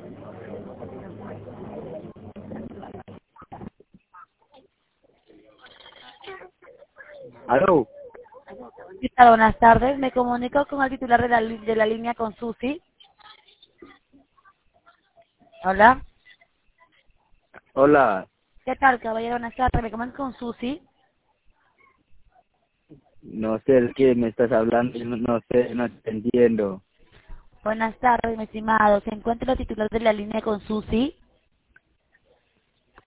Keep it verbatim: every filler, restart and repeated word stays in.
Aló. ¿Qué tal? Buenas tardes. Me comunico con el titular de la, li- de la línea con Susi. Hola. Hola. ¿Qué tal, caballero? Buenas tardes. Me comunico con Susi. No sé de qué me estás hablando. No, no sé, no te entiendo. Buenas tardes, mi estimado. ¿Se encuentra el titular de la línea con Susi?